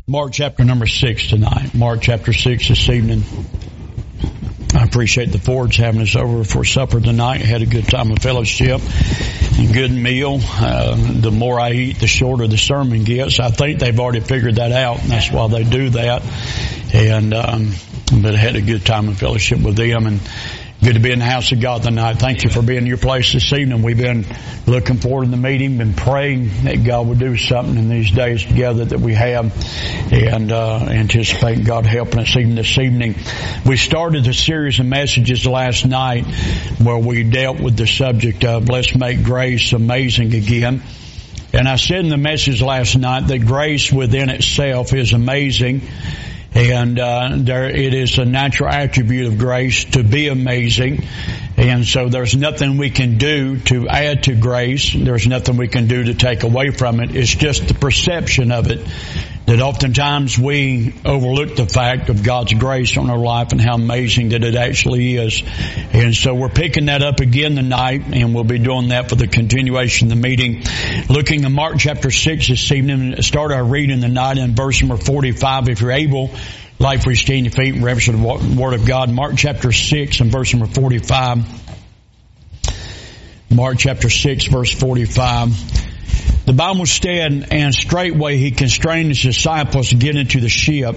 Mark chapter number 6 tonight. Mark chapter 6 this evening. I appreciate the Fords having us over for supper tonight. Had a good time of fellowship, a good meal. The more I eat, the shorter the sermon gets. I think they've already figured that out, and that's why they do that. But I had a good time of fellowship with them, and good to be in the house of God tonight. Thank you for being in your place this evening. We've been looking forward to the meeting, been praying that God would do something in these days together that we have, and anticipating God helping us even this evening. We started a series of messages last night where we dealt with the subject of let's make grace amazing again. And I said in the message last night that grace within itself is amazing. And it is a natural attribute of grace to be amazing. And so there's nothing we can do to add to grace. There's nothing we can do to take away from it. It's just the perception of it that oftentimes we overlook the fact of God's grace on our life and how amazing that it actually is. And so we're picking that up again tonight, and we'll be doing that for the continuation of the meeting. Looking at Mark chapter 6 this evening, start our reading tonight in verse number 45. If you're able, like for you stand your feet and reverence the Word of God. Mark chapter 6 and verse number 45. Mark chapter 6 verse 45. The Bible said, and straightway he constrained his disciples to get into the ship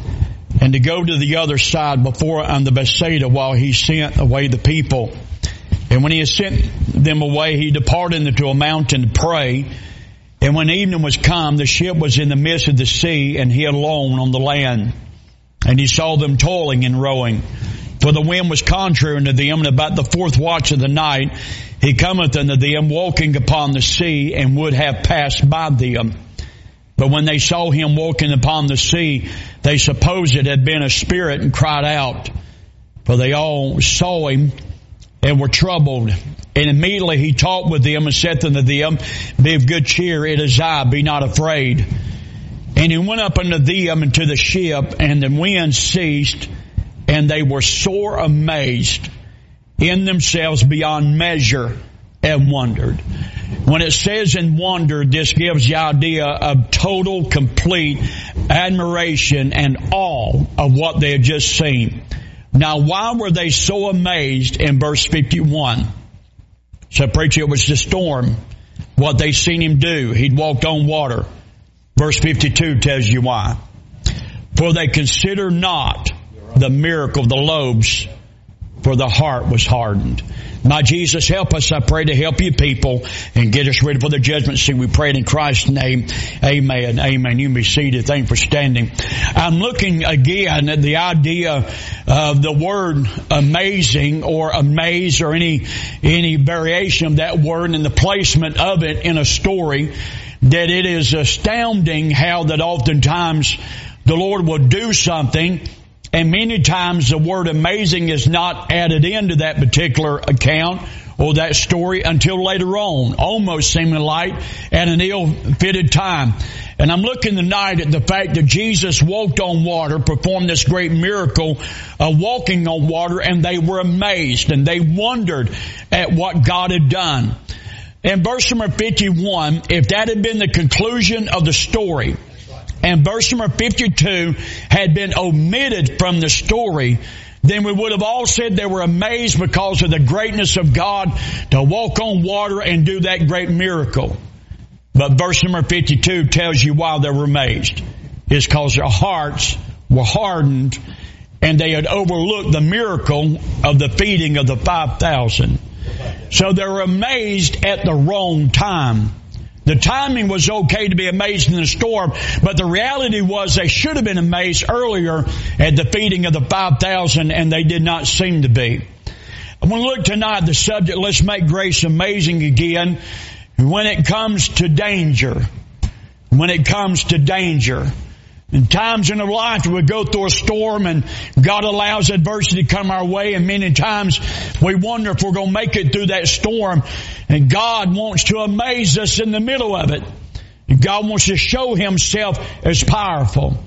and to go to the other side before on the Bethsaida while he sent away the people. And when he had sent them away, he departed into a mountain to pray. And when evening was come, the ship was in the midst of the sea, and he alone on the land. And he saw them toiling and rowing, for the wind was contrary unto them. And about the fourth watch of the night, he cometh unto them, walking upon the sea, and would have passed by them. But when they saw him walking upon the sea, they supposed it had been a spirit, and cried out. For they all saw him, and were troubled. And immediately he talked with them, and said unto them, Be of good cheer, it is I, be not afraid. And he went up unto them into the ship, and the wind ceased, and they were sore amazed in themselves beyond measure, and wondered. When it says and wondered, this gives the idea of total, complete admiration and awe of what they had just seen. Now, why were they so amazed in verse 51? So, preacher, it was the storm, what they seen him do. He'd walked on water. Verse 52 tells you why. For they consider not the miracle of the loaves, for the heart was hardened. My Jesus, help us, I pray, to help you people and get us ready for the judgment seat. We pray it in Christ's name. Amen. Amen. You can be seated. Thank you for standing. I'm looking again at the idea of the word amazing or amaze or any variation of that word and the placement of it in a story, that it is astounding how that oftentimes the Lord will do something, and many times the word amazing is not added into that particular account or that story until later on, almost seeming like at an ill-fitted time. And I'm looking tonight at the fact that Jesus walked on water, performed this great miracle of walking on water, and they were amazed and they wondered at what God had done. In verse number 51, if that had been the conclusion of the story, and verse number 52 had been omitted from the story, then we would have all said they were amazed because of the greatness of God to walk on water and do that great miracle. But verse number 52 tells you why they were amazed. It's because their hearts were hardened and they had overlooked the miracle of the feeding of the 5,000. So they were amazed at the wrong time. The timing was okay to be amazed in the storm, but the reality was they should have been amazed earlier at the feeding of the 5,000, and they did not seem to be. I want to look tonight at the subject, let's make grace amazing again, when it comes to danger. When it comes to danger. In times in our life we go through a storm and God allows adversity to come our way, and many times we wonder if we're going to make it through that storm, and God wants to amaze us in the middle of it. God wants to show Himself as powerful.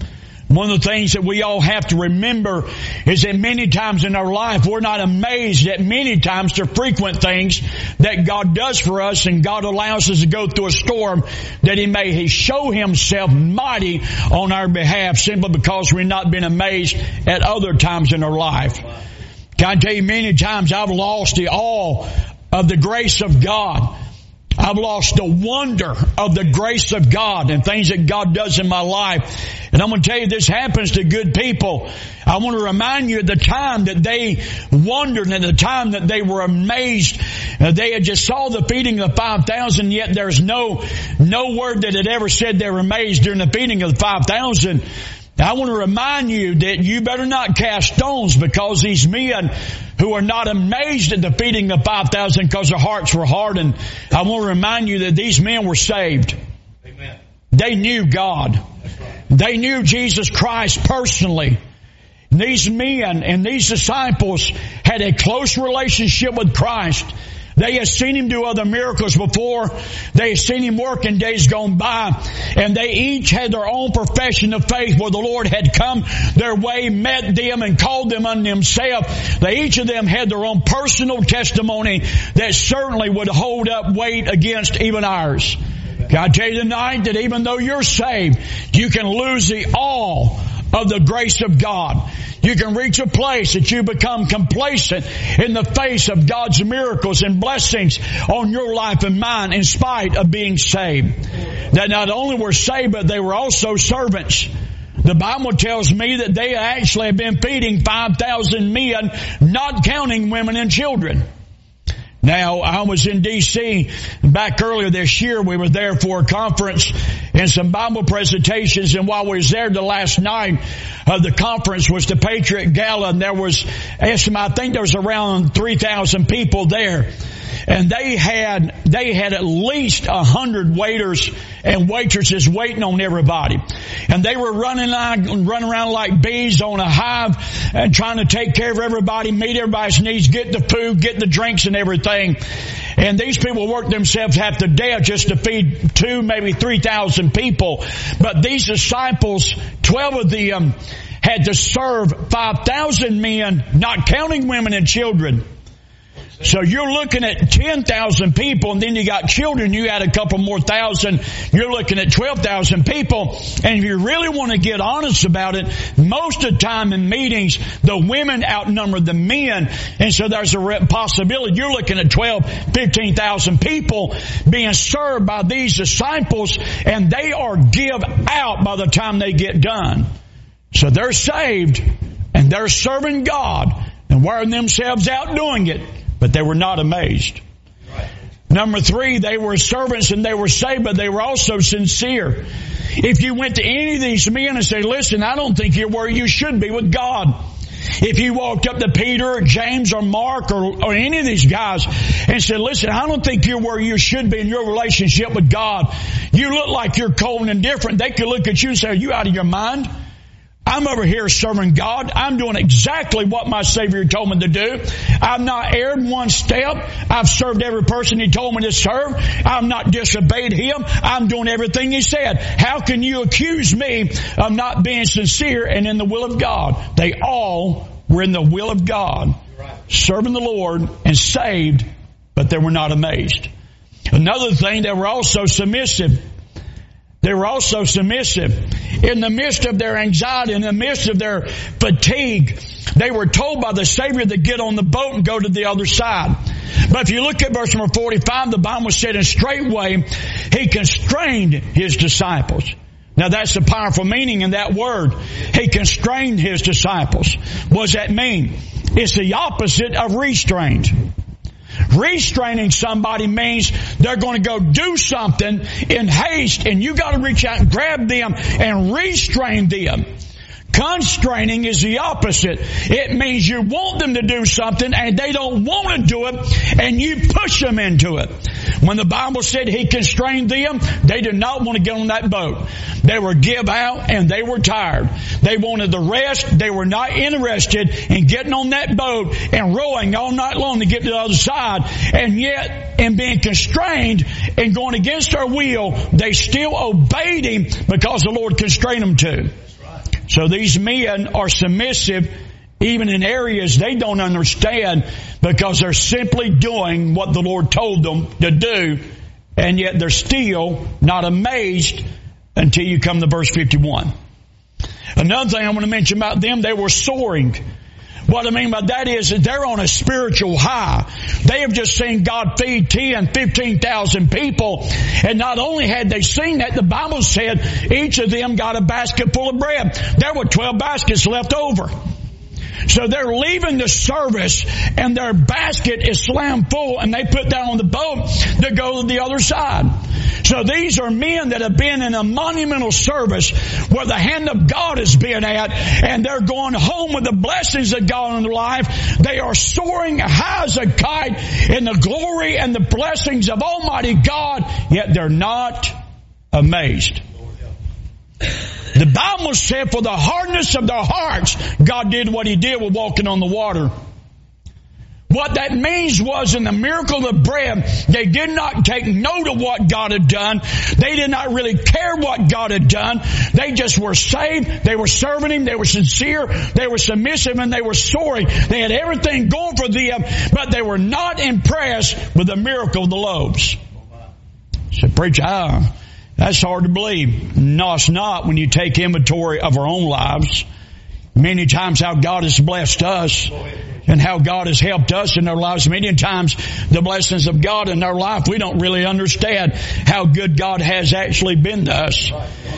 One of the things that we all have to remember is that many times in our life we're not amazed at many times the frequent things that God does for us, and God allows us to go through a storm that He show Himself mighty on our behalf simply because we've not been amazed at other times in our life. Can I tell you, many times I've lost the awe of the grace of God. I've lost the wonder of the grace of God and things that God does in my life. And I'm going to tell you, this happens to good people. I want to remind you of the time that they wondered and the time that they were amazed. They had just saw the feeding of the 5,000, yet there's no word that had ever said they were amazed during the feeding of the 5,000. I want to remind you that you better not cast stones because these men who are not amazed at the feeding of 5,000 because their hearts were hardened. I want to remind you that these men were saved. Amen. They knew God. Right. They knew Jesus Christ personally. These men and these disciples had a close relationship with Christ. They had seen Him do other miracles before. They had seen Him work in days gone by. And they each had their own profession of faith where the Lord had come their way, met them, and called them unto Himself. Each of them had their own personal testimony that certainly would hold up weight against even ours. Can I tell you tonight that even though you're saved, you can lose the awe of the grace of God. You can reach a place that you become complacent in the face of God's miracles and blessings on your life and mine in spite of being saved. That not only were saved, but they were also servants. The Bible tells me that they actually have been feeding 5,000 men, not counting women and children. Now, I was in D.C. back earlier this year. We were there for a conference and some Bible presentations. And while we was there, the last night of the conference was the Patriot Gala. And there was, I think there was around 3,000 people there. And they had at least 100 waiters and waitresses waiting on everybody. And they were running around like bees on a hive and trying to take care of everybody, meet everybody's needs, get the food, get the drinks and everything. And these people worked themselves half to death just to feed 2,000, maybe 3,000 people. But these disciples, 12 of them, had to serve 5,000 men, not counting women and children. So you're looking at 10,000 people, and then you got children, you add a couple more thousand, you're looking at 12,000 people. And if you really want to get honest about it, most of the time in meetings, the women outnumber the men. And so there's a possibility you're looking at 15,000 people being served by these disciples, and they are give out by the time they get done. So they're saved, and they're serving God and wearing themselves out doing it. But they were not amazed. Right. Number 3, they were servants and they were saved, but they were also sincere. If you went to any of these men and said, listen, I don't think you're where you should be with God. If you walked up to Peter or James or Mark or any of these guys and said, listen, I don't think you're where you should be in your relationship with God. You look like you're cold and indifferent. They could look at you and say, are you out of your mind? I'm over here serving God. I'm doing exactly what my Savior told me to do. I've not erred one step. I've served every person He told me to serve. I've not disobeyed Him. I'm doing everything He said. How can you accuse me of not being sincere and in the will of God? They all were in the will of God, serving the Lord and saved, but they were not amazed. Another thing, they were also submissive. They were also submissive. In the midst of their anxiety, in the midst of their fatigue, they were told by the Savior to get on the boat and go to the other side. But if you look at verse number 45, the Bible said, and straightway He constrained His disciples. Now that's the powerful meaning in that word. He constrained His disciples. What does that mean? It's the opposite of restraint. Restraining somebody means they're going to go do something in haste, and you got to reach out and grab them and restrain them. Constraining is the opposite. It means you want them to do something and they don't want to do it, and you push them into it. When the Bible said He constrained them, they did not want to get on that boat. They were give out and they were tired. They wanted the rest. They were not interested in getting on that boat and rowing all night long to get to the other side. And yet, in being constrained and going against their will, they still obeyed Him because the Lord constrained them to. So these men are submissive even in areas they don't understand, because they're simply doing what the Lord told them to do, and yet they're still not amazed until you come to verse 51. Another thing I want to mention about them, they were soaring. What I mean by that is that they're on a spiritual high. They have just seen God feed 10, 15,000 people. And not only had they seen that, the Bible said each of them got a basket full of bread. There were 12 baskets left over. So they're leaving the service and their basket is slammed full, and they put that on the boat to go to the other side. So these are men that have been in a monumental service where the hand of God has been at, and they're going home with the blessings of God in their life. They are soaring high as a kite in the glory and the blessings of Almighty God, yet they're not amazed. The Bible said for the hardness of their hearts, God did what He did with walking on the water. What that means was, in the miracle of the bread, they did not take note of what God had done. They did not really care what God had done. They just were saved. They were serving Him. They were sincere. They were submissive, and they were sorry. They had everything going for them, but they were not impressed with the miracle of the loaves. So, preacher, that's hard to believe. No, it's not when you take inventory of our own lives. Many times how God has blessed us and how God has helped us in our lives. Many times the blessings of God in our life, we don't really understand how good God has actually been to us.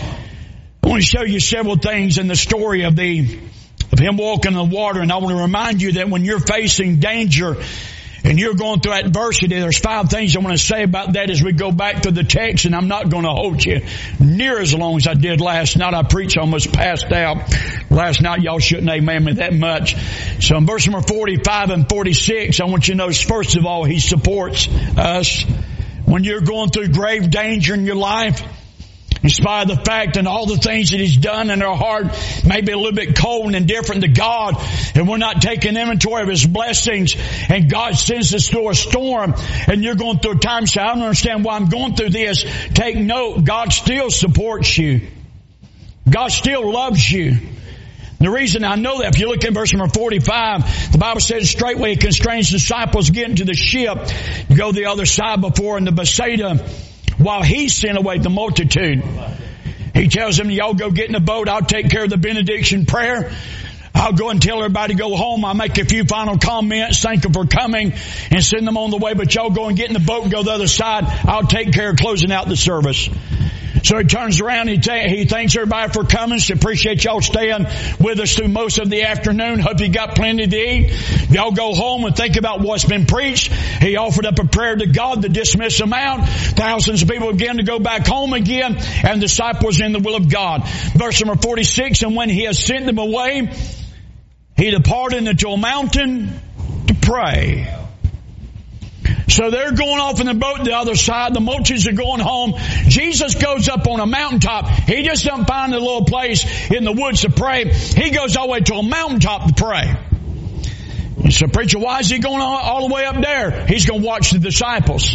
I want to show you several things in the story of Him walking on the water, and I want to remind you that when you're facing danger and you're going through adversity, there's 5 things I want to say about that as we go back to the text, and I'm not going to hold you near as long as I did last night. I preached almost passed out last night. Y'all shouldn't amen me that much. So in verse number 45 and 46, I want you to notice, first of all, He supports us. When you're going through grave danger in your life, in spite of the fact and all the things that He's done in our heart may be a little bit cold and indifferent to God, and we're not taking inventory of His blessings, and God sends us through a storm, and you're going through a time, so I don't understand why I'm going through this. Take note, God still supports you. God still loves you. The reason I know that, if you look at verse number 45, the Bible says, straightway He constrains the disciples to get into the ship, to go the other side before into Bethsaida, while He sent away the multitude. He tells them, y'all go get in the boat. I'll take care of the benediction prayer. I'll go and tell everybody to go home. I'll make a few final comments, thank them for coming, and send them on the way. But y'all go and get in the boat and go the other side. I'll take care of closing out the service. So He turns around, he thanks everybody for coming. So appreciate y'all staying with us through most of the afternoon. Hope you got plenty to eat. Y'all go home and think about what's been preached. He offered up a prayer to God to dismiss them out. Thousands of people began to go back home again, and the disciples in the will of God. Verse number 46, and when He has sent them away, He departed into a mountain to pray. So they're going off in the boat to the other side. The multitudes are going home. Jesus goes up on a mountaintop. He just doesn't find a little place in the woods to pray. He goes all the way to a mountaintop to pray. You say, preacher, why is He going all the way up there? He's going to watch the disciples.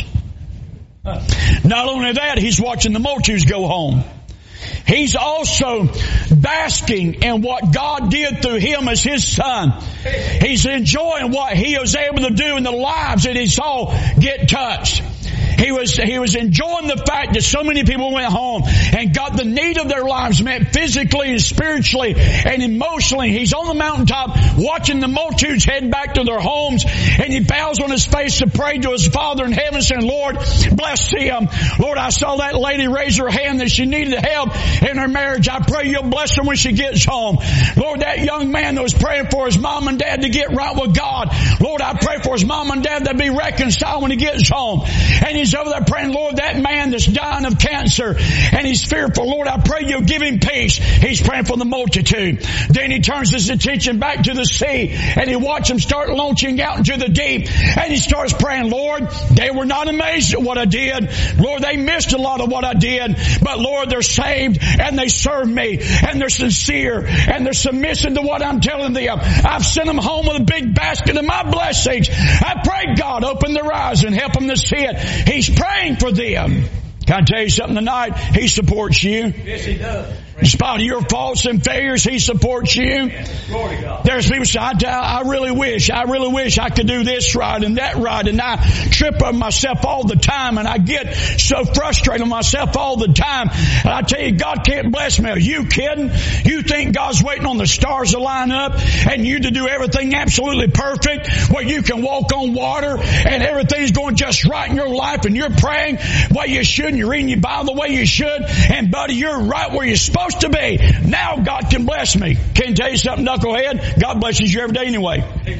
Not only that, He's watching the multitudes go home. He's also basking in what God did through Him as His Son. He's enjoying what He was able to do in the lives that He saw get touched. He was enjoying the fact that so many people went home and got the need of their lives met physically and spiritually and emotionally. He's on the mountaintop watching the multitudes head back to their homes, and he bows on his face to pray to his Father in heaven, saying, Lord, bless them. Lord, I saw that lady raise her hand that she needed help in her marriage. I pray you'll bless her when she gets home. Lord, that young man that was praying for his mom and dad to get right with God, Lord, I pray for his mom and dad to be reconciled when he gets home. And he's over there praying, Lord, that man that's dying of cancer and he's fearful, Lord, I pray you'll give him peace. He's praying for the multitude. Then he turns his attention back to the sea and he watches them start launching out into the deep, and he starts praying, Lord, they were not amazed at what I did. Lord, they missed a lot of what I did, but Lord, they're saved and they serve me and they're sincere and they're submissive to what I'm telling them. I've sent them home with a big basket of my blessings. I pray God open their eyes and help them to see it. He's praying for them. Can I tell you something tonight? He supports you. Yes, He does. In spite of your faults and failures, He supports you. There's people say, I really wish I could do this right and that right, and I trip on myself all the time, and I get so frustrated with myself all the time. And I tell you, God can't bless me. Are you kidding? You think God's waiting on the stars to line up and you to do everything absolutely perfect, where you can walk on water and everything's going just right in your life, and you're praying the way you should, and you're reading your Bible the way you should, and buddy, you're right where you're supposed to be. Now God can bless me. Can I tell you something, knucklehead? God blesses you every day anyway.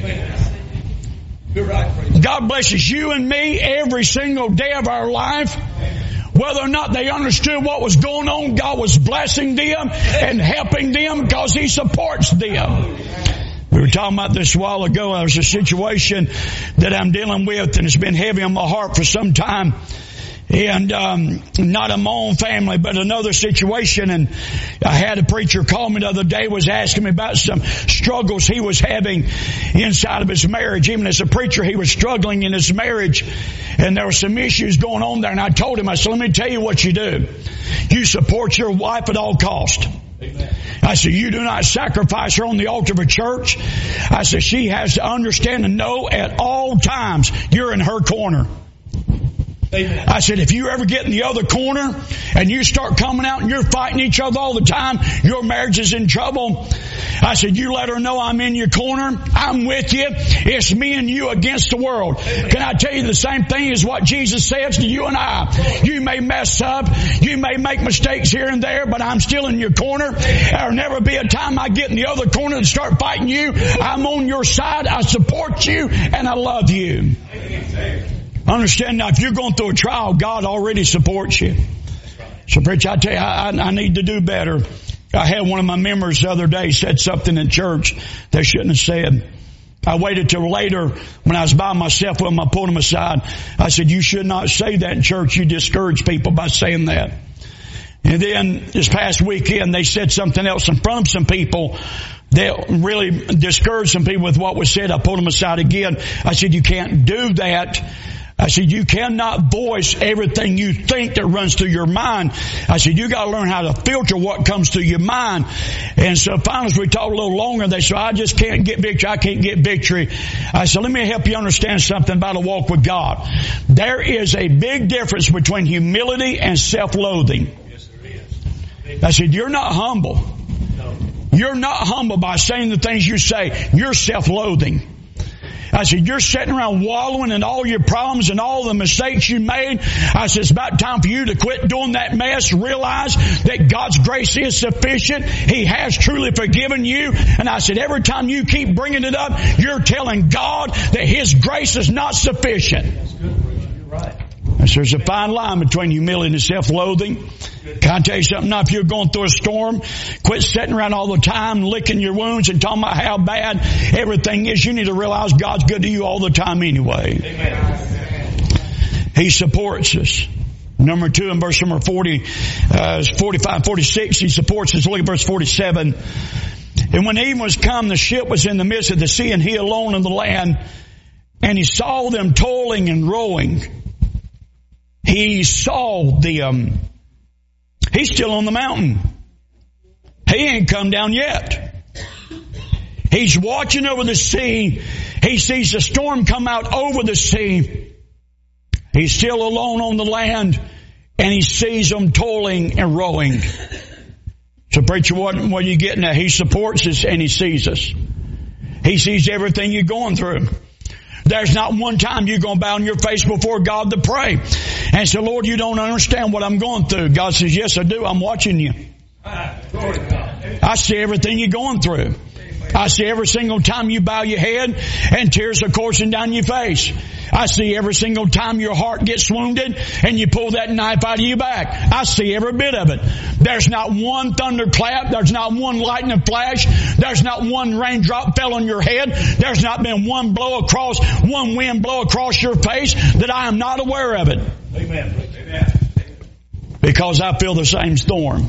God blesses you and me every single day of our life. Whether or not they understood what was going on, God was blessing them and helping them because He supports them. We were talking about this a while ago. There's a situation that I'm dealing with, and it's been heavy on my heart for some time. And not in my own family, but another situation. And I had a preacher call me the other day, was asking me about some struggles he was having inside of his marriage. Even as a preacher, he was struggling in his marriage, and there were some issues going on there. And I told him, I said, let me tell you what you do. You support your wife at all cost. Amen. I said, you do not sacrifice her on the altar of a church. I said, she has to understand and know at all times you're in her corner. Amen. I said, if you ever get in the other corner and you start coming out and you're fighting each other all the time, your marriage is in trouble. I said, you let her know I'm in your corner. I'm with you. It's me and you against the world. Amen. Can I tell you the same thing as what Jesus says to you and I? You may mess up. You may make mistakes here and there, but I'm still in your corner. There'll never be a time I get in the other corner and start fighting you. I'm on your side. I support you and I love you. Amen. Understand now, if you're going through a trial, God already supports you. So, preacher, I tell you, I need to do better. I had one of my members the other day said something in church they shouldn't have said. I waited till later when I was by myself with him. I pulled him aside. I said, you should not say that in church. You discourage people by saying that. And then this past weekend, they said something else in front of some people that really discouraged some people with what was said. I pulled them aside again. I said, you can't do that. I said, you cannot voice everything you think that runs through your mind. I said, you got to learn how to filter what comes through your mind. And so finally, as we talked a little longer, they said, I just can't get victory. I can't get victory. I said, let me help you understand something about a walk with God. There is a big difference between humility and self-loathing. Yes, there is. I said, you're not humble. No. You're not humble by saying the things you say. You're self-loathing. I said, you're sitting around wallowing in all your problems and all the mistakes you made. I said, it's about time for you to quit doing that mess. Realize that God's grace is sufficient. He has truly forgiven you. And I said, every time you keep bringing it up, you're telling God that His grace is not sufficient. That's good, preacher. You're right. There's a fine line between humility and self-loathing. Can I tell you something? Now, if you're going through a storm, quit sitting around all the time, licking your wounds and talking about how bad everything is. You need to realize God's good to you all the time anyway. Amen. He supports us. Number 2 in verse number 45, 46, He supports us. Look at verse 47. And when even was come, the ship was in the midst of the sea, and He alone on the land, and He saw them toiling and rowing. He saw them. He's still on the mountain. He ain't come down yet. He's watching over the sea. He sees the storm come out over the sea. He's still alone on the land, and He sees them toiling and rowing. So, preacher, what are you getting at? He supports us and He sees us. He sees everything you're going through. There's not one time you're going to bow on your face before God to pray and say, Lord, you don't understand what I'm going through. God says, yes, I do. I'm watching you. I see everything you're going through. I see every single time you bow your head and tears are coursing down your face. I see every single time your heart gets wounded and you pull that knife out of your back. I see every bit of it. There's not one thunderclap. There's not one lightning flash. There's not one raindrop fell on your head. There's not been one wind blow across your face that I am not aware of it. Amen. Amen. Because I feel the same storm.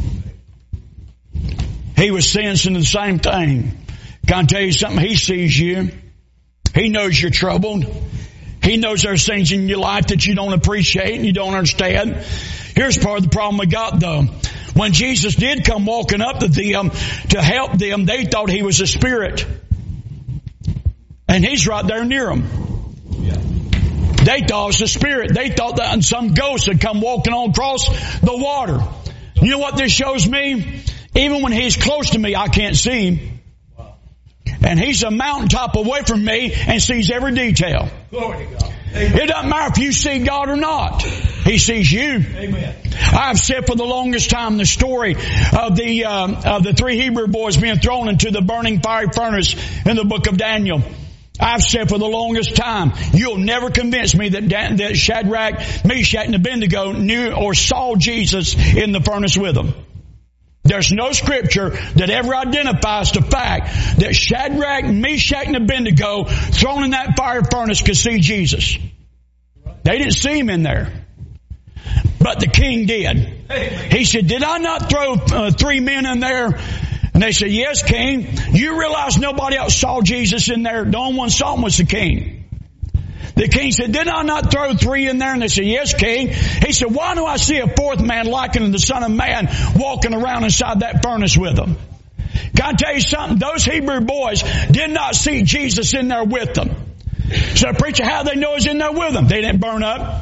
He was sensing the same thing. Can I tell you something? He sees you. He knows you're troubled. He knows there's things in your life that you don't appreciate and you don't understand. Here's part of the problem we got though. When Jesus did come walking up to them to help them, they thought he was a spirit. And he's right there near them. They thought it was a spirit. They thought that some ghost had come walking on across the water. You know what this shows me? Even when he's close to me, I can't see him. And he's a mountaintop away from me and sees every detail. Glory to God. Amen. It doesn't matter if you see God or not. He sees you. Amen. I've said for the longest time the story of the 3 Hebrew boys being thrown into the burning fiery furnace in the book of Daniel. I've said for the longest time, you'll never convince me that Shadrach, Meshach, and Abednego knew or saw Jesus in the furnace with them. There's no scripture that ever identifies the fact that Shadrach, Meshach, and Abednego thrown in that fire furnace could see Jesus. They didn't see him in there. But the king did. He said, did I not throw 3 men in there? And they said, yes, king. You realize nobody else saw Jesus in there? The only one saw him was the king. The king said, did I not throw 3 in there? And they said, yes, king. He said, why do I see a 4th man likening the Son of Man walking around inside that furnace with them? Can I tell you something? Those Hebrew boys did not see Jesus in there with them. So preacher, how they know he's in there with them? They didn't burn up.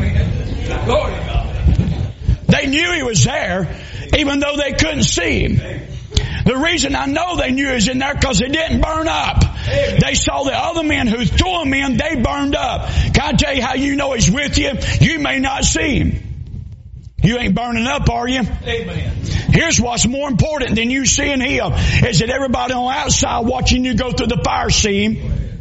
They knew he was there, even though they couldn't see him. The reason I know they knew he was in there because it didn't burn up. They saw the other men who threw him in, they burned up. Can I tell you how you know he's with you? You may not see him. You ain't burning up, are you? Amen. Here's what's more important than you seeing him, is that everybody on the outside watching you go through the fire see him.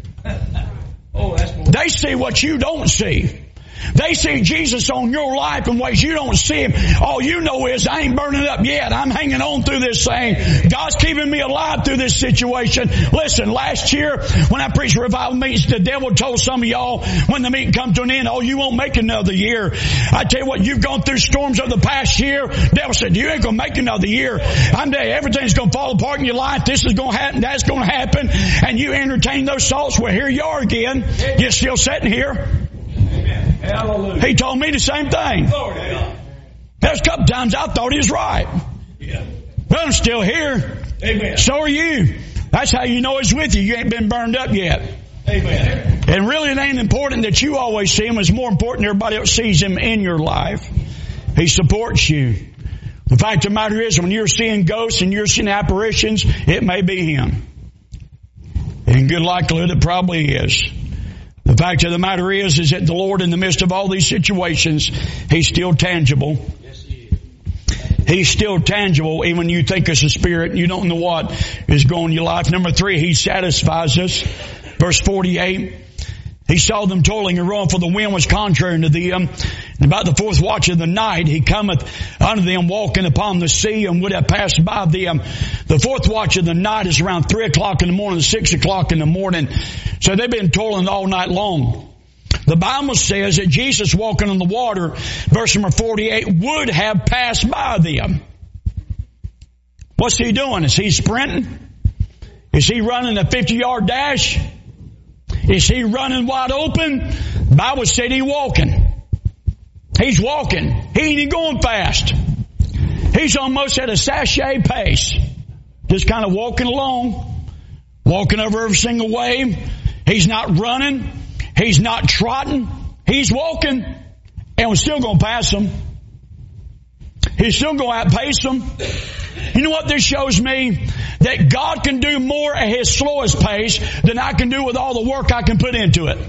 They see what you don't see. They see Jesus on your life in ways you don't see him. All you know is, I ain't burning up yet. I'm hanging on through this thing. God's keeping me alive through this situation. Listen, last year when I preached revival meetings, the devil told some of y'all when the meeting comes to an end, oh, you won't make another year. I tell you what, you've gone through storms of the past year. The devil said, you ain't going to make another year. I'm telling you, everything's going to fall apart in your life. This is going to happen. That's going to happen. And you entertain those thoughts. Well, here you are again. You're still sitting here. Hallelujah. He told me the same thing. There's a couple times I thought he was right. But I'm still here. Amen. So are you. That's how you know he's with you. You ain't been burned up yet. Amen. And really it ain't important that you always see him. It's more important everybody else sees him in your life. He supports you. The fact of the matter is, when you're seeing ghosts and you're seeing apparitions, it may be him. In good likelihood it probably is. The fact of the matter is that the Lord, in the midst of all these situations, he's still tangible. Yes, he is. He's still tangible, even when you think it's a spirit and you don't know what is going in your life. Number 3, he satisfies us. Verse 48, he saw them toiling and rowing, for the wind was contrary unto them. And about the 4th watch of the night, he cometh unto them walking upon the sea, and would have passed by them. The 4th watch of the night is around 3 o'clock in the morning, 6 o'clock in the morning. So they've been toiling all night long. The Bible says that Jesus walking on the water, verse number 48, would have passed by them. What's he doing? Is he sprinting? Is he running a 50-yard dash? Is he running wide open? The Bible said he's walking. He's walking. He ain't even going fast. He's almost at a sachet pace. Just kind of walking along. Walking over every single wave. He's not running. He's not trotting. He's walking. And we're still going to pass him. He's still going to outpace them. You know what this shows me? That God can do more at his slowest pace than I can do with all the work I can put into it.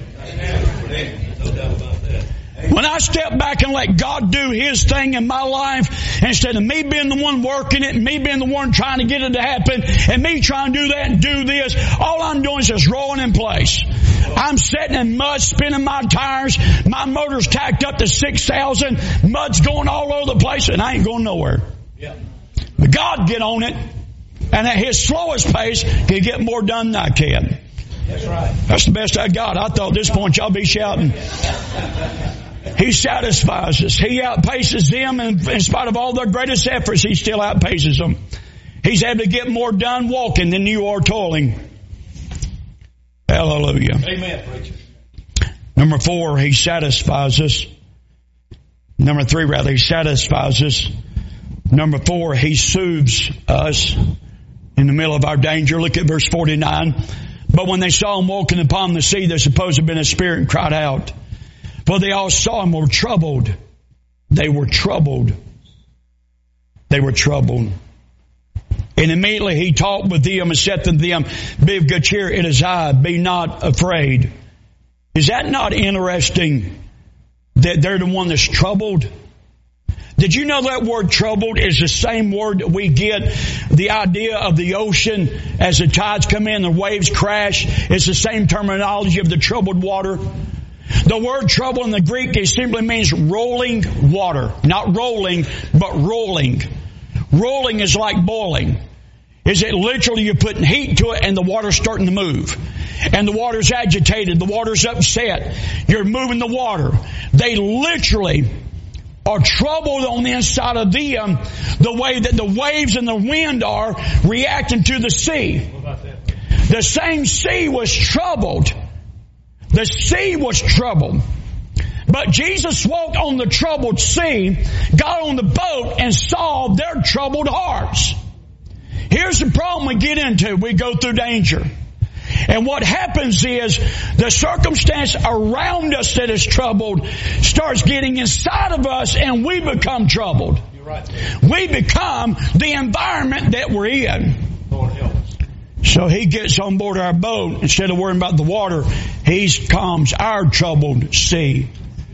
When I step back and let God do his thing in my life, instead of me being the one working it, and me being the one trying to get it to happen, and me trying to do that and do this, all I'm doing is just rolling in place. I'm sitting in mud, spinning my tires, my motor's tacked up to 6,000, mud's going all over the place, and I ain't going nowhere. But God get on it, and at his slowest pace can get more done than I can. That's right. That's the best I got. I thought at this point y'all be shouting. He satisfies us. He outpaces them, and in spite of all their greatest efforts, he still outpaces them. He's able to get more done walking than you are toiling. Hallelujah. Amen, preacher. Number 4, he satisfies us. Number 3, rather, he satisfies us. Number 4, He soothes us in the middle of our danger. Look at verse 49. But when they saw Him walking upon the sea, they supposed to have been a spirit and cried out. For they all saw Him, were troubled. They were troubled. They were troubled. And immediately He talked with them and said to them, Be of good cheer, it is I, be not afraid. Is that not interesting that they're the one that's troubled? Did you know that word troubled is the same word that we get the idea of the ocean as the tides come in, the waves crash? It's the same terminology of the troubled water. The word trouble in the Greek, it simply means rolling water. Not rolling, but rolling. Rolling is like boiling. Is it literally you're putting heat to it and the water's starting to move. And the water's agitated, the water's upset. You're moving the water. They literally are troubled on the inside of them the way that the waves and the wind are reacting to the sea. What about that? The same sea was troubled. The sea was troubled. But Jesus walked on the troubled sea, got on the boat, and solved their troubled hearts. Here's the problem we get into. We go through danger. And what happens is the circumstance around us that is troubled starts getting inside of us and we become troubled. You're right. We become the environment that we're in. Lord help us. So He gets on board our boat. Instead of worrying about the water, He calms our troubled sea.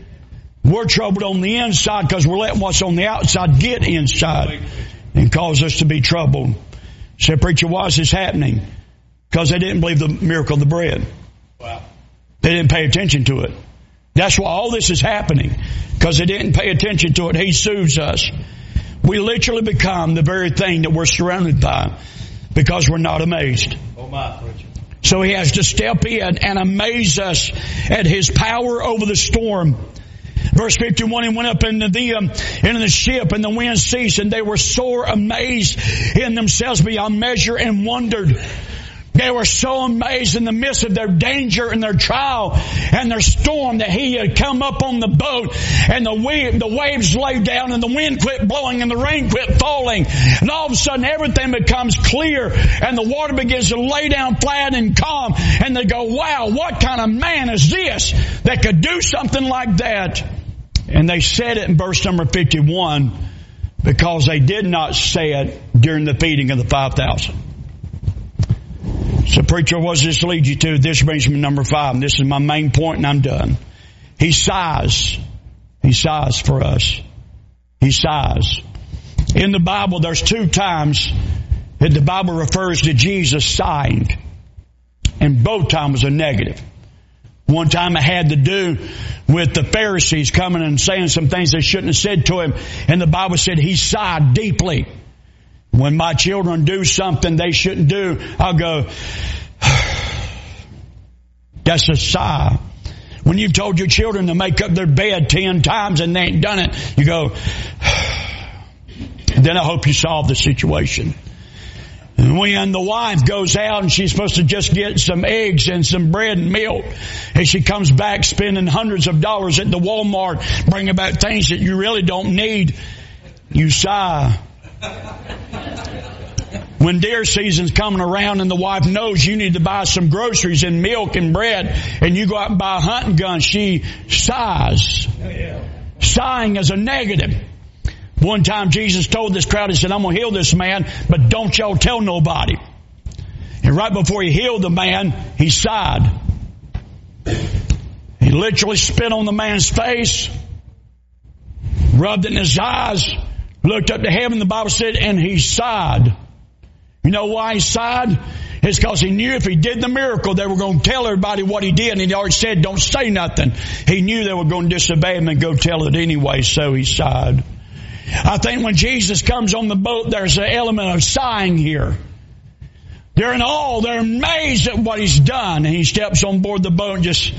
We're troubled on the inside because we're letting what's on the outside get inside and cause us to be troubled. So, preacher, why is this happening? Because they didn't believe the miracle of the bread. Wow. They didn't pay attention to it. That's why all this is happening. Because they didn't pay attention to it. He soothes us. We literally become the very thing that we're surrounded by because we're not amazed. Oh my, preacher. So He has to step in and amaze us at His power over the storm. Verse 51, He went up into the ship, and the wind ceased, and they were sore amazed in themselves beyond measure and wondered. They were so amazed in the midst of their danger and their trial and their storm that He had come up on the boat and the waves laid down and the wind quit blowing and the rain quit falling. And all of a sudden everything becomes clear and the water begins to lay down flat and calm. And they go, wow, what kind of man is this that could do something like that? And they said it in verse number 51 because they did not say it during the feeding of the 5,000. So, preacher, what does this lead you to? This brings me to number 5. And this is my main point, and I'm done. He sighs. He sighs for us. He sighs. In the Bible, there's 2 times that the Bible refers to Jesus sighing. And both times are negative. One time it had to do with the Pharisees coming and saying some things they shouldn't have said to Him. And the Bible said He sighed deeply. When my children do something they shouldn't do, I'll go, that's a sigh. When you've told your children to make up their bed 10 times and they ain't done it, you go, then I hope you solve the situation. And when the wife goes out and she's supposed to just get some eggs and some bread and milk, and she comes back spending hundreds of dollars at the Walmart, bringing back things that you really don't need, you sigh. When deer season's coming around and the wife knows you need to buy some groceries and milk and bread, and you go out and buy a hunting gun, she sighs. Sighing is a negative. One time Jesus told this crowd, He said, I'm going to heal this man, but don't y'all tell nobody. And right before He healed the man, He sighed. He literally spit on the man's face, rubbed it in his eyes, looked up to heaven, the Bible said, and He sighed. You know why He sighed? It's because He knew if He did the miracle, they were going to tell everybody what He did. And He already said, don't say nothing. He knew they were going to disobey Him and go tell it anyway, so He sighed. I think when Jesus comes on the boat, there's an element of sighing here. They're in awe. They're amazed at what He's done. And He steps on board the boat and just,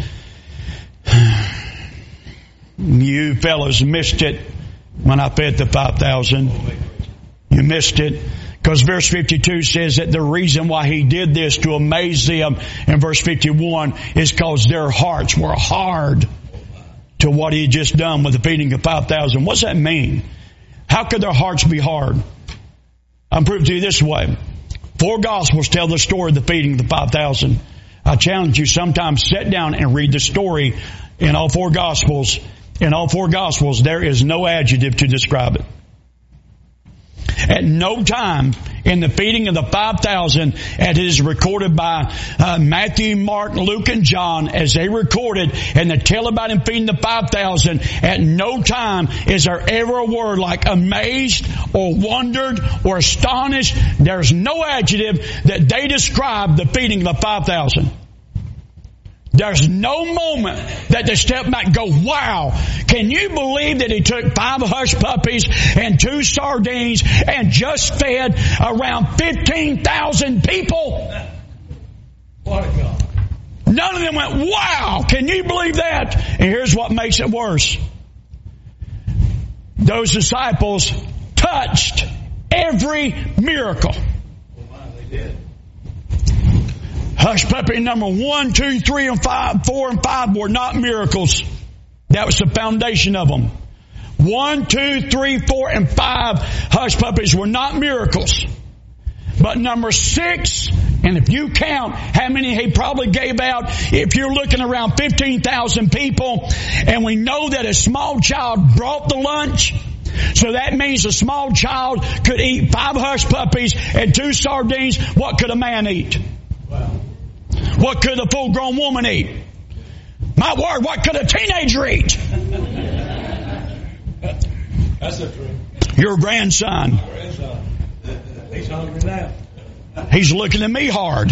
you fellas missed it when I fed the 5,000. You missed it. Because verse 52 says that the reason why He did this to amaze them in verse 51 is because their hearts were hard to what He had just done with the feeding of 5,000. What's that mean? How could their hearts be hard? I'm proving to you this way. 4 Gospels tell the story of the feeding of the 5,000. I challenge you sometime sit down and read the story in all 4 Gospels. In all 4 Gospels, there is no adjective to describe it. At no time in the feeding of the 5,000, as it is recorded by Matthew, Mark, Luke, and John, as they recorded and they tell about him feeding the 5,000, at no time is there ever a word like amazed or wondered or astonished. There's no adjective that they describe the feeding of the 5,000. There's no moment that they step back and go, wow, can you believe that he took 5 hush puppies and 2 sardines and just fed around 15,000 people? What a God. None of them went, wow, can you believe that? And here's what makes it worse. Those disciples touched every miracle. Well, they did. Hush puppy number 1, 2, 3, and 5, 4, and 5 were not miracles. That was the foundation of them. 1, 2, 3, 4, and 5 hush puppies were not miracles. But number 6, and if you count how many he probably gave out, if you're looking around 15,000 people, and we know that a small child brought the lunch, so that means a small child could eat 5 hush puppies and 2 sardines. What could a man eat? Wow. What could a full-grown woman eat? My word, what could a teenager eat? That's the truth. Your grandson. He's hungry now. He's looking at me hard.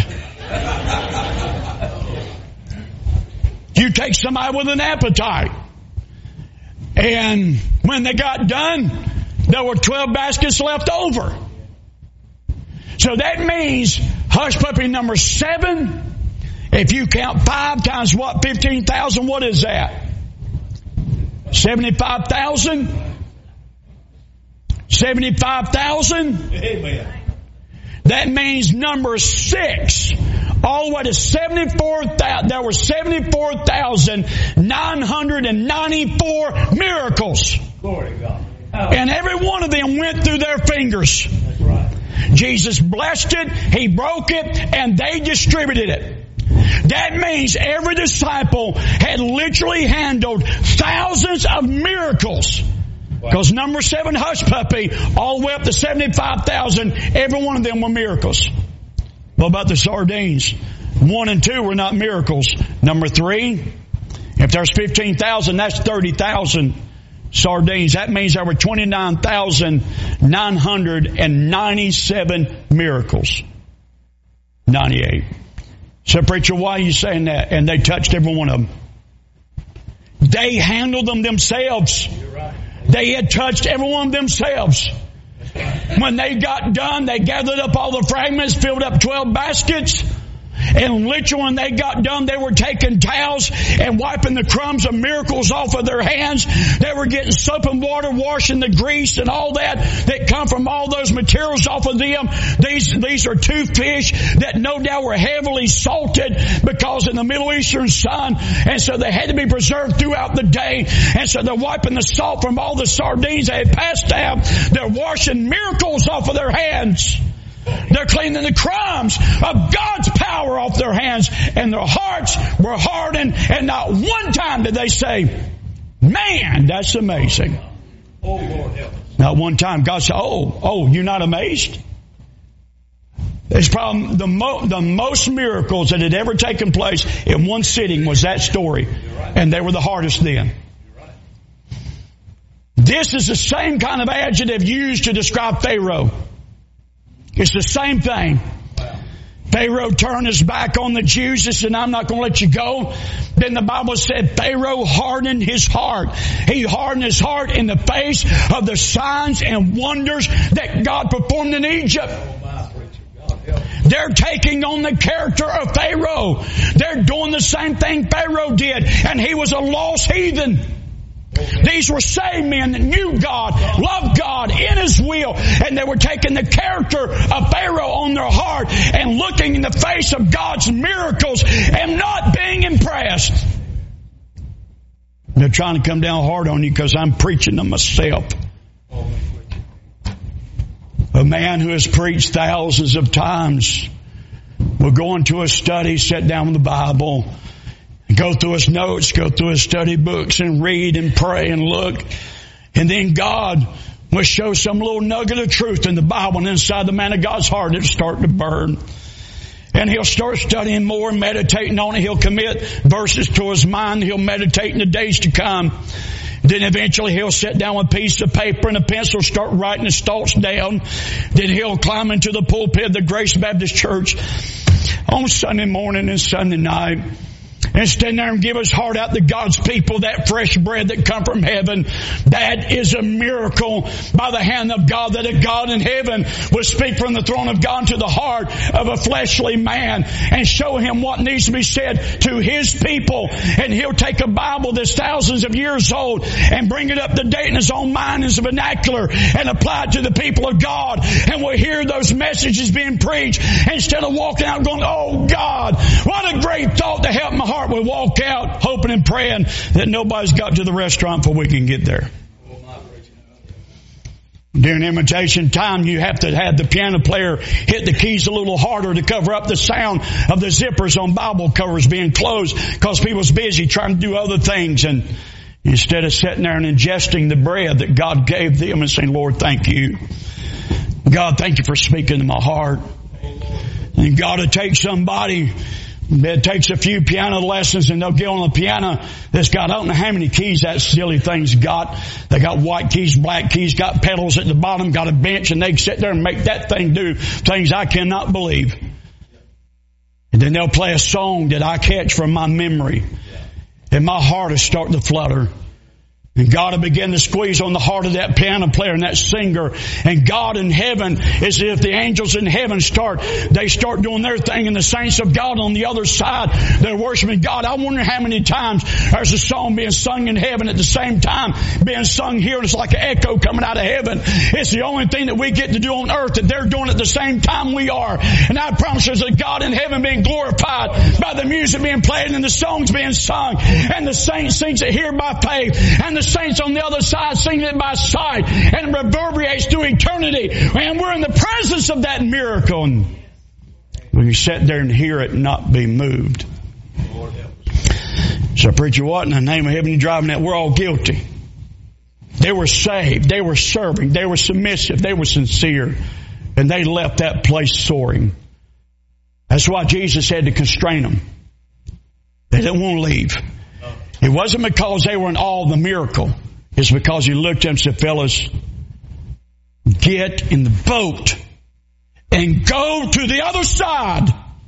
You take somebody with an appetite. And when they got done, there were 12 baskets left over. So that means hush puppy number 7, if you count 5 times what? 15,000, what is that? 75,000? 75,000? Amen. That means number 6, all the way to 74,000, there were 74,994 miracles. Glory to God. And every one of them went through their fingers. That's right. Jesus blessed it, He broke it, and they distributed it. That means every disciple had literally handled thousands of miracles. Because number 7 hush puppy, all the way up to 75,000, every one of them were miracles. What about the sardines? 1 and 2 were not miracles. Number 3, if there's 15,000, that's 30,000 sardines. That means there were 29,997 miracles. 98. So preacher, why are you saying that? And they touched every one of them. They handled them themselves. You're right. They had touched every one of themselves. When they got done, they gathered up all the fragments, filled up 12 baskets. And literally when they got done, they were taking towels and wiping the crumbs of miracles off of their hands. They were getting soap and water, washing the grease and all that come from all those materials off of them. These are 2 fish that no doubt were heavily salted because in the Middle Eastern sun. And so they had to be preserved throughout the day. And so they're wiping the salt from all the sardines they had passed out. They're washing miracles off of their hands. They're cleaning the crumbs of God's power off their hands, and their hearts were hardened, and not one time did they say, man, that's amazing. Oh, Lord help us. Not one time. God said, oh, you're not amazed? It's probably the most miracles that had ever taken place in one sitting was that story. Right. And they were the hardest then. You're right. This is the same kind of adjective used to describe Pharaoh. It's the same thing. Pharaoh turned his back on the Jews and said, I'm not going to let you go. Then the Bible said Pharaoh hardened his heart. He hardened his heart in the face of the signs and wonders that God performed in Egypt. They're taking on the character of Pharaoh. They're doing the same thing Pharaoh did, and he was a lost heathen. These were saved men that knew God, loved God in His will, and they were taking the character of Pharaoh on their heart and looking in the face of God's miracles and not being impressed. They're trying to come down hard on you because I'm preaching to myself. A man who has preached thousands of times will go into a study, sit down with the Bible, go through his notes, go through his study books and read and pray and look. And then God will show some little nugget of truth in the Bible, and inside the man of God's heart it'll start to burn. And he'll start studying more, meditating on it. He'll commit verses to his mind. He'll meditate in the days to come. Then eventually he'll sit down with a piece of paper and a pencil, start writing his thoughts down. Then he'll climb into the pulpit of the Grace Baptist Church on Sunday morning and Sunday night and stand there and give his heart out to God's people, that fresh bread that come from heaven. That is a miracle by the hand of God, that a God in heaven will speak from the throne of God to the heart of a fleshly man and show him what needs to be said to his people. And he'll take a Bible that's thousands of years old and bring it up to date in his own mind as a vernacular and apply it to the people of God. And we'll hear those messages being preached instead of walking out going, oh God, what a great thought to help my heart. We walk out hoping and praying that nobody's got to the restaurant before we can get there. During invitation time, you have to have the piano player hit the keys a little harder to cover up the sound of the zippers on Bible covers being closed because people's busy trying to do other things. And instead of sitting there and ingesting the bread that God gave them and saying, Lord, thank you. God, thank you for speaking to my heart. And God will take somebody that takes a few piano lessons and they'll get on the piano that's got, I don't know how many keys that silly thing's got. They got white keys, black keys, got pedals at the bottom, got a bench, and they sit there and make that thing do things I cannot believe. And then they'll play a song that I catch from my memory. And my heart is starting to flutter. And God will begin to squeeze on the heart of that piano player and that singer. And God in heaven, as if the angels in heaven start doing their thing, and the saints of God on the other side, they're worshiping God. I wonder how many times there's a song being sung in heaven at the same time being sung here, and it's like an echo coming out of heaven. It's the only thing that we get to do on earth that they're doing at the same time we are. And I promise there's a God in heaven being glorified by the music being played and the songs being sung, and the saints sings it here by faith, and the saints on the other side sing it by sight, and it reverberates through eternity. And we're in the presence of that miracle. And we can sit there and hear it and not be moved. So preacher, what in the name of heaven are you driving at? We're all guilty. They were saved. They were serving. They were submissive. They were sincere. And they left that place soaring. That's why Jesus had to constrain them. They didn't want to leave. It wasn't because they were in awe of the miracle. It's because he looked at them and said, fellas, get in the boat and go to the other side.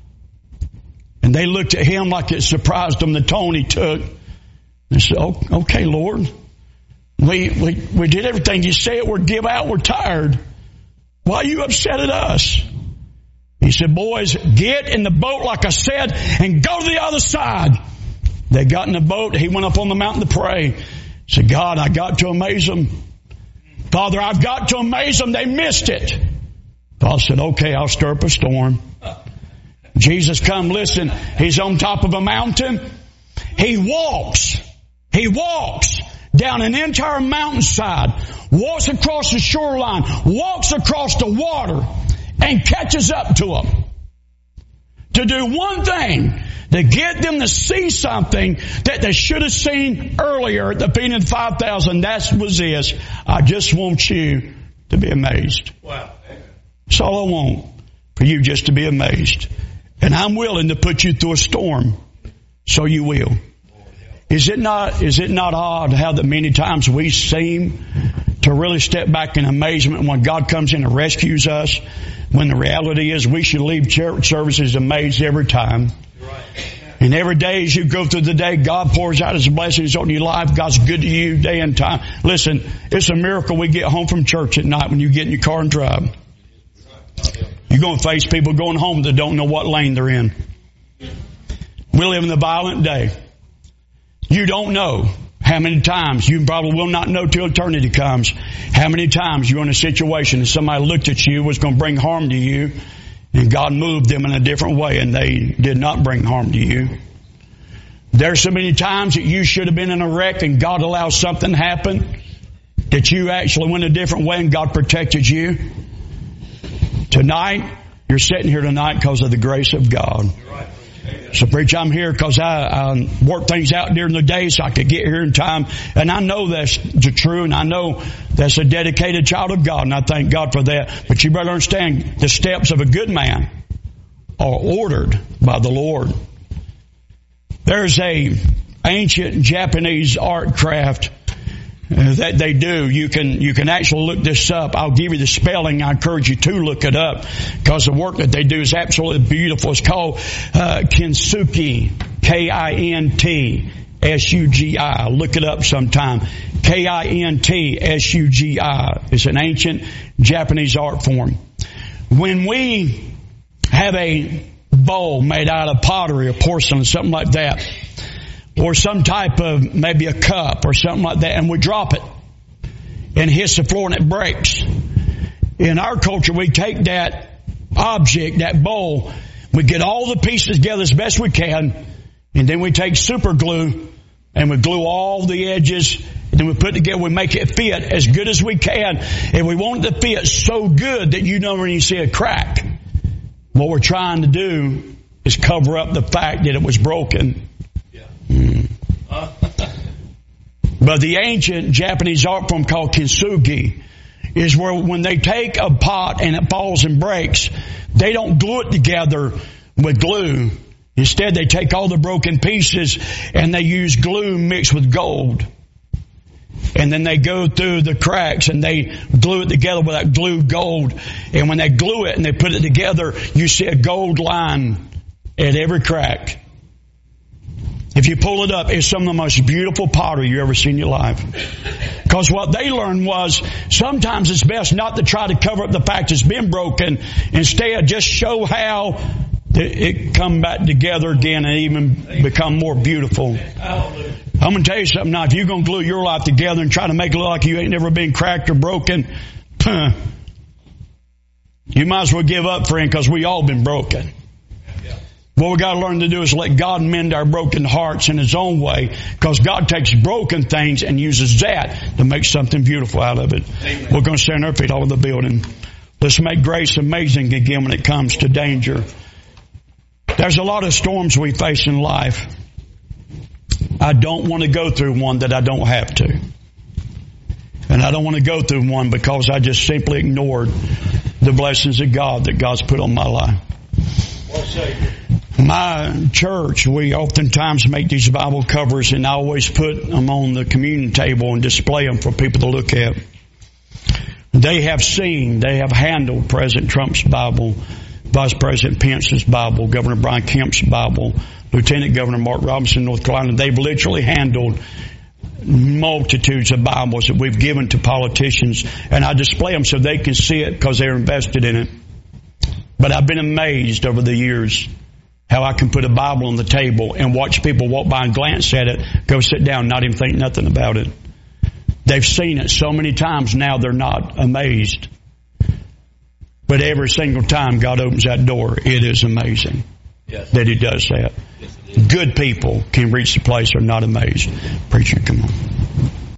And they looked at him like it surprised them, the tone he took. They said, oh, okay, Lord. We did everything you said. We're give out. We're tired. Why are you upset at us? He said, boys, get in the boat like I said and go to the other side. They got in the boat. He went up on the mountain to pray. He said, God, I got to amaze them. Father, I've got to amaze them. They missed it. Father said, okay, I'll stir up a storm. Jesus come, listen, he's on top of a mountain. He walks down an entire mountainside, walks across the shoreline, walks across the water, and catches up to them. To do one thing, to get them to see something that they should have seen earlier at the feeding of 5,000. That was this. I just want you to be amazed. Wow. That's all I want, for you just to be amazed. And I'm willing to put you through a storm, so you will. Is it not odd how that many times we seem to really step back in amazement when God comes in and rescues us, when the reality is we should leave church services amazed every time. And every day as you go through the day, God pours out His blessings on your life. God's good to you day and time. Listen, it's a miracle we get home from church at night when you get in your car and drive. You're going to face people going home that don't know what lane they're in. We live in a violent day. You don't know how many times, you probably will not know till eternity comes, how many times you're in a situation that somebody looked at you, was going to bring harm to you, and God moved them in a different way, and they did not bring harm to you. There's so many times that you should have been in a wreck, and God allowed something to happen, that you actually went a different way, and God protected you. Tonight, you're sitting here tonight because of the grace of God. So, preacher, I'm here because I work things out during the day so I could get here in time. And I know that's true, and I know that's a dedicated child of God, and I thank God for that. But you better understand, the steps of a good man are ordered by the Lord. There's a ancient Japanese art craft that they do. You can actually look this up. I'll give you the spelling. I encourage you to look it up because the work that they do is absolutely beautiful. It's called Kintsugi, K-I-N-T-S-U-G-I. Look it up sometime. K-I-N-T-S-U-G-I. It's an ancient Japanese art form. When we have a bowl made out of pottery or porcelain, something like that, or some type of maybe a cup or something like that, and we drop it and it hits the floor and it breaks. In our culture, we take that object, that bowl, we get all the pieces together as best we can, and then we take super glue and we glue all the edges, and then we put it together, we make it fit as good as we can, and we want it to fit so good that you don't even see a crack. What we're trying to do is cover up the fact that it was broken. But the ancient Japanese art form called kintsugi is where when they take a pot and it falls and breaks, they don't glue it together with glue. Instead, they take all the broken pieces and they use glue mixed with gold. And then they go through the cracks and they glue it together with that glue gold. And when they glue it and they put it together, you see a gold line at every crack. If you pull it up, it's some of the most beautiful pottery you ever seen in your life. Because what they learned was sometimes it's best not to try to cover up the fact it's been broken. Instead, just show how it come back together again and even become more beautiful. I'm going to tell you something now. If you're going to glue your life together and try to make it look like you ain't never been cracked or broken, you might as well give up, friend, because we all been broken. What we got to learn to do is let God mend our broken hearts in His own way, because God takes broken things and uses that to make something beautiful out of it. Amen. We're going to stand on our feet all over the building. Let's make grace amazing again when it comes to danger. There's a lot of storms we face in life. I don't want to go through one that I don't have to. And I don't want to go through one because I just simply ignored the blessings of God that God's put on my life. Well, Savior. My church, we oftentimes make these Bible covers, and I always put them on the communion table and display them for people to look at. They have handled President Trump's Bible, Vice President Pence's Bible, Governor Brian Kemp's Bible, Lieutenant Governor Mark Robinson, North Carolina. They've literally handled multitudes of Bibles that we've given to politicians, and I display them so they can see it because they're invested in it. But I've been amazed over the years how I can put a Bible on the table and watch people walk by and glance at it, go sit down, not even think nothing about it. They've seen it so many times now they're not amazed. But every single time God opens that door, it is amazing that He does that. Yes, good people can reach the place they're not amazed. Preacher, come on.